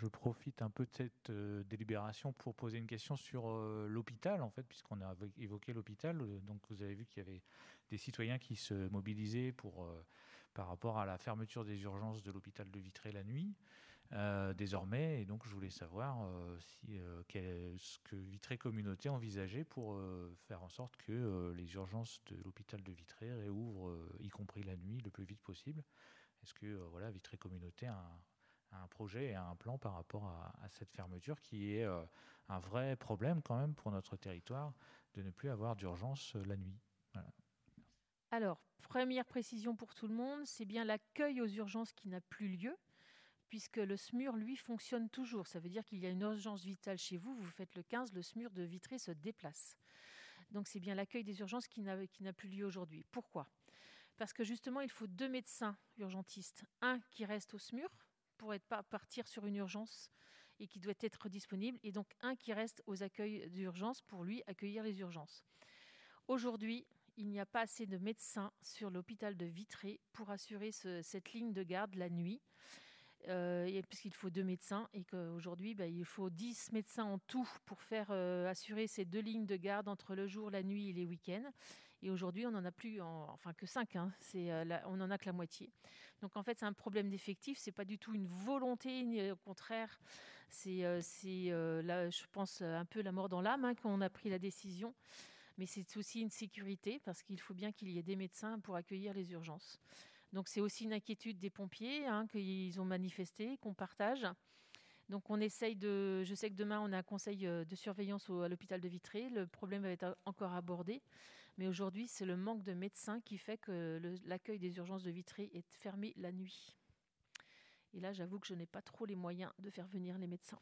je profite un peu de cette délibération pour poser une question sur l'hôpital, en fait, puisqu'on a évoqué l'hôpital. Donc, vous avez vu qu'il y avait des citoyens qui se mobilisaient par rapport à la fermeture des urgences de l'hôpital de Vitré la nuit, désormais. Et donc, je voulais savoir ce que Vitré Communauté envisageait pour faire en sorte que les urgences de l'hôpital de Vitré réouvrent, y compris la nuit, le plus vite possible. Est-ce que Vitré Communauté a un projet et un plan par rapport à cette fermeture qui est un vrai problème quand même pour notre territoire de ne plus avoir d'urgence la nuit. Voilà. Alors, première précision pour tout le monde, c'est bien l'accueil aux urgences qui n'a plus lieu, puisque le SMUR, lui, fonctionne toujours. Ça veut dire qu'il y a une urgence vitale chez vous, vous faites le 15, le SMUR de Vitré se déplace. Donc c'est bien l'accueil des urgences qui n'a plus lieu aujourd'hui. Pourquoi ? Parce que justement, il faut 2 médecins urgentistes. Un qui reste au SMUR pour partir sur une urgence et qui doit être disponible, et donc un qui reste aux accueils d'urgence pour lui accueillir les urgences. Aujourd'hui, il n'y a pas assez de médecins sur l'hôpital de Vitré pour assurer cette ligne de garde la nuit. Puisqu'il faut 2 médecins et qu'aujourd'hui, il faut 10 médecins en tout pour faire assurer ces 2 lignes de garde entre le jour, la nuit et les week-ends. Et aujourd'hui, on n'en a plus, que 5. On n'en a que la moitié. Donc en fait, c'est un problème d'effectif. C'est pas du tout une volonté, ni au contraire. C'est là, je pense, un peu la mort dans l'âme qu'on a pris la décision. Mais c'est aussi une sécurité parce qu'il faut bien qu'il y ait des médecins pour accueillir les urgences. Donc c'est aussi une inquiétude des pompiers qu'ils ont manifesté, qu'on partage. Donc on essaye de... Je sais que demain, on a un conseil de surveillance à l'hôpital de Vitré. Le problème va être encore abordé. Mais aujourd'hui, c'est le manque de médecins qui fait que l'accueil des urgences de Vitré est fermé la nuit. Et là, j'avoue que je n'ai pas trop les moyens de faire venir les médecins.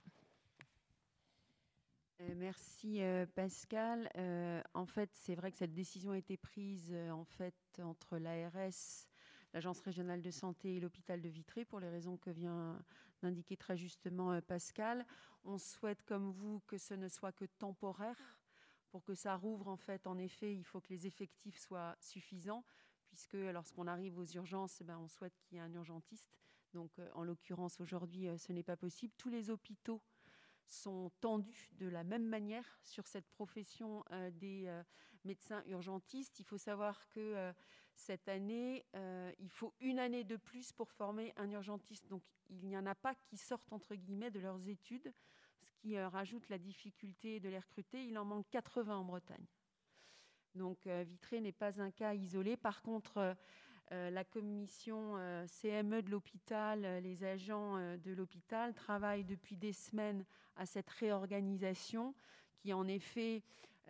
Merci Pascal. En fait, c'est vrai que cette décision a été prise entre l'ARS, l'Agence régionale de santé et l'hôpital de Vitré pour les raisons que vient d'indiquer très justement Pascal. On souhaite comme vous que ce ne soit que temporaire. Pour que ça rouvre, en effet, il faut que les effectifs soient suffisants puisque lorsqu'on arrive aux urgences, on souhaite qu'il y ait un urgentiste. Donc en l'occurrence, aujourd'hui, ce n'est pas possible. Tous les hôpitaux sont tendus de la même manière sur cette profession des médecins urgentistes. Il faut savoir que cette année, il faut une année de plus pour former un urgentiste. Donc, il n'y en a pas qui sortent, entre guillemets, de leurs études, ce qui rajoute la difficulté de les recruter. Il en manque 80 en Bretagne. Donc, Vitré n'est pas un cas isolé. Par contre, la commission CME de l'hôpital, les agents de l'hôpital travaillent depuis des semaines à cette réorganisation qui, en effet,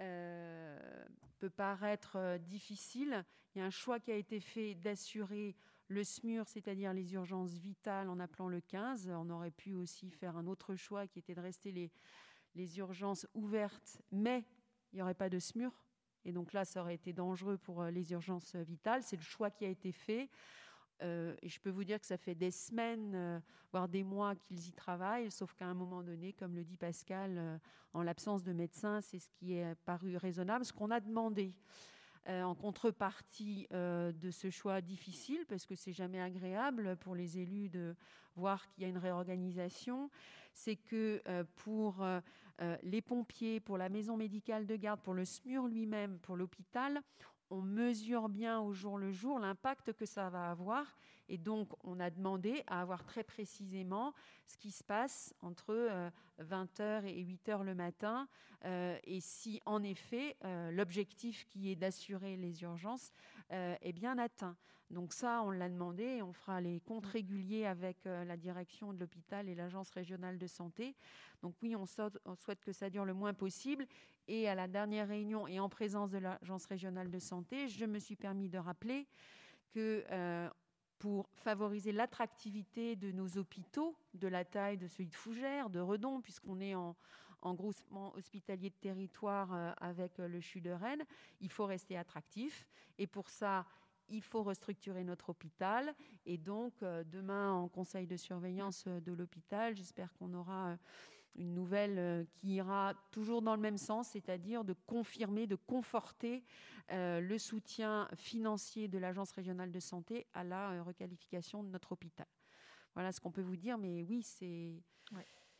peut paraître difficile. Il y a un choix qui a été fait d'assurer le SMUR, c'est-à-dire les urgences vitales, en appelant le 15. On aurait pu aussi faire un autre choix qui était de rester les urgences ouvertes, mais il n'y aurait pas de SMUR. Et donc là, ça aurait été dangereux pour les urgences vitales. C'est le choix qui a été fait. Et je peux vous dire que ça fait des semaines, voire des mois qu'ils y travaillent, sauf qu'à un moment donné, comme le dit Pascal, en l'absence de médecins, c'est ce qui est paru raisonnable. Ce qu'on a demandé en contrepartie de ce choix difficile, parce que c'est jamais agréable pour les élus de voir qu'il y a une réorganisation, c'est que pour les pompiers, pour la maison médicale de garde, pour le SMUR lui-même, pour l'hôpital, on mesure bien au jour le jour l'impact que ça va avoir. Et donc, on a demandé à avoir très précisément ce qui se passe entre 20h et 8h le matin. Et si, en effet, l'objectif qui est d'assurer les urgences est bien atteint. Donc ça, on l'a demandé et on fera les comptes réguliers avec la direction de l'hôpital et l'agence régionale de santé. Donc oui, on souhaite que ça dure le moins possible. Et à la dernière réunion et en présence de l'agence régionale de santé, je me suis permis de rappeler que pour favoriser l'attractivité de nos hôpitaux, de la taille de celui de Fougères, de Redon, puisqu'on est en groupement hospitalier de territoire avec le CHU de Rennes, il faut rester attractif. Et pour ça, il faut restructurer notre hôpital. Et donc, demain, en conseil de surveillance de l'hôpital, j'espère qu'on aura une nouvelle qui ira toujours dans le même sens, c'est-à-dire de confirmer, de conforter le soutien financier de l'Agence régionale de santé à la requalification de notre hôpital. Voilà ce qu'on peut vous dire, mais oui, c'est... Ouais.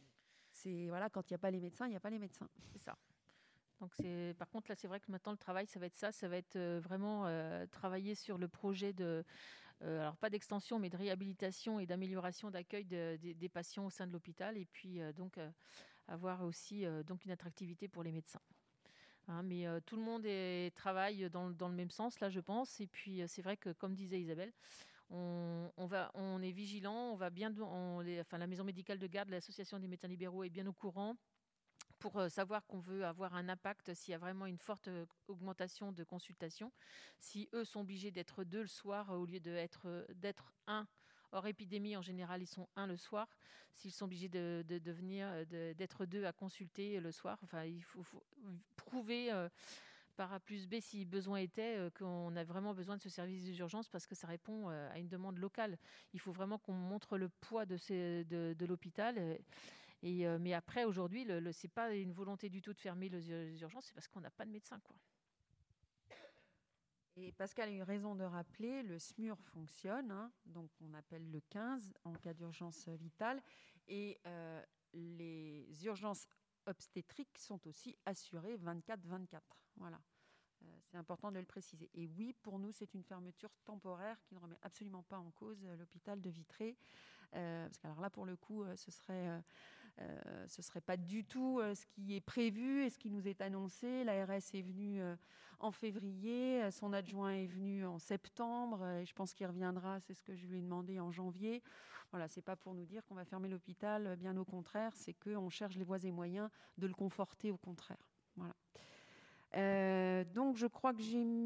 voilà, quand il n'y a pas les médecins, il n'y a pas les médecins. C'est ça. Donc par contre, là, c'est vrai que maintenant, le travail, ça va être ça. Ça va être vraiment travailler sur le projet alors pas d'extension, mais de réhabilitation et d'amélioration d'accueil des patients au sein de l'hôpital. Et puis, avoir aussi donc une attractivité pour les médecins. Hein, mais tout le monde travaille dans le même sens, là, je pense. Et puis, c'est vrai que, comme disait Isabelle, on est vigilant, on va bien, la maison médicale de garde, l'association des médecins libéraux est bien au courant pour savoir qu'on veut avoir un impact s'il y a vraiment une forte augmentation de consultations. Si eux sont obligés d'être 2 le soir au lieu d'être 1, hors épidémie, en général, ils sont 1 le soir. S'ils sont obligés d'être 2 à consulter le soir, enfin, il faut prouver par A plus B, si besoin était, qu'on a vraiment besoin de ce service d'urgence parce que ça répond à une demande locale. Il faut vraiment qu'on montre le poids de l'hôpital. Mais après, aujourd'hui, ce n'est pas une volonté du tout de fermer les urgences, c'est parce qu'on n'a pas de médecin, quoi. Et Pascal a eu raison de rappeler, le SMUR fonctionne, hein, donc on appelle le 15 en cas d'urgence vitale, et les urgences obstétriques sont aussi assurées 24/24. Voilà. C'est important de le préciser. Et oui, pour nous, c'est une fermeture temporaire qui ne remet absolument pas en cause l'hôpital de Vitré. Parce que alors là, pour le coup, ce serait pas du tout ce qui est prévu et ce qui nous est annoncé. L'ARS est venue en février, son adjoint est venu en septembre, et je pense qu'il reviendra, c'est ce que je lui ai demandé, en janvier. Voilà, c'est pas pour nous dire qu'on va fermer l'hôpital, bien au contraire, c'est qu'on cherche les voies et moyens de le conforter, au contraire. Voilà. Donc je crois que j'ai